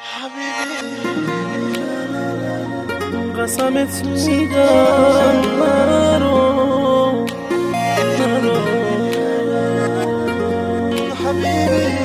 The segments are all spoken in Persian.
قسمت میدم نرو حبیبی.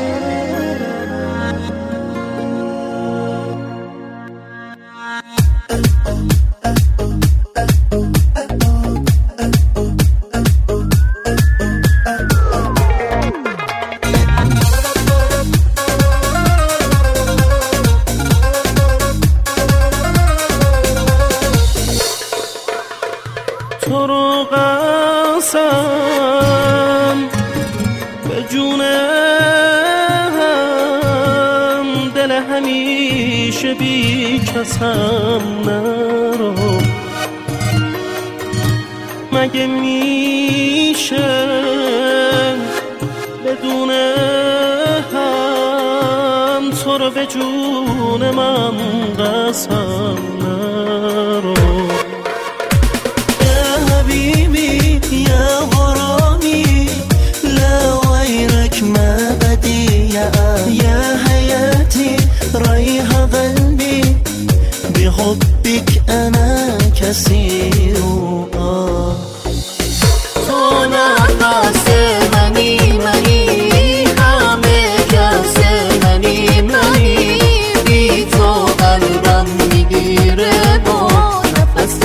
تو رو قسم به جونم، دل همیشه بی کسم نرو. مگه میشه بدون هم تو رو به جون من قسم نرو. يا غرامي لا غيرك ما بدي يا حياتي ريح قلبي بحبك أنا كثير. تو نفس منی همه کس منی بی تو قلبم میگیره با نفس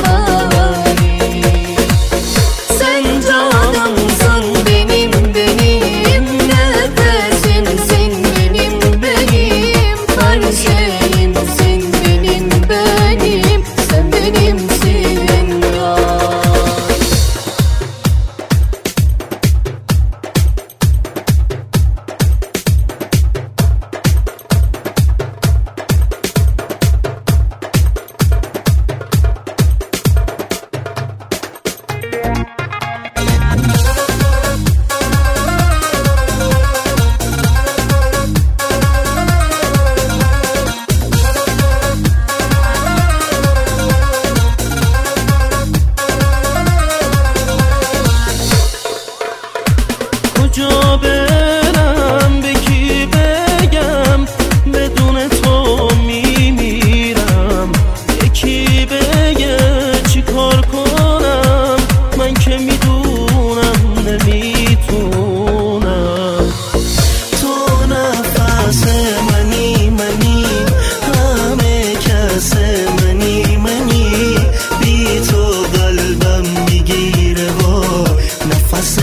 کجا برم به کی بگم بدون تو میمیرم. یکی بگه چی کار کنم من که میدونم نمیتونم. تو نفس منی همه کس منی بی تو قلبم میگیره با نفس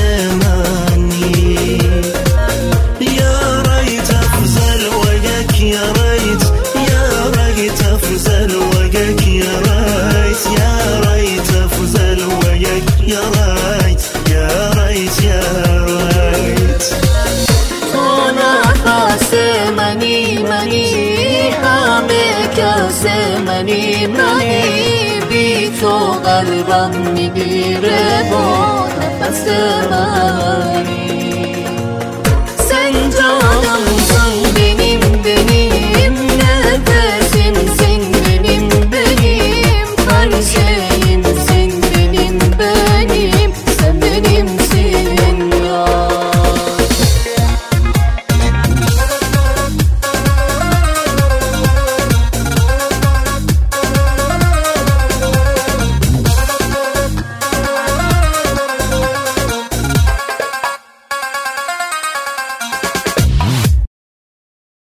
منی بی تو قلبم میگیره با نفس منی. سنجانم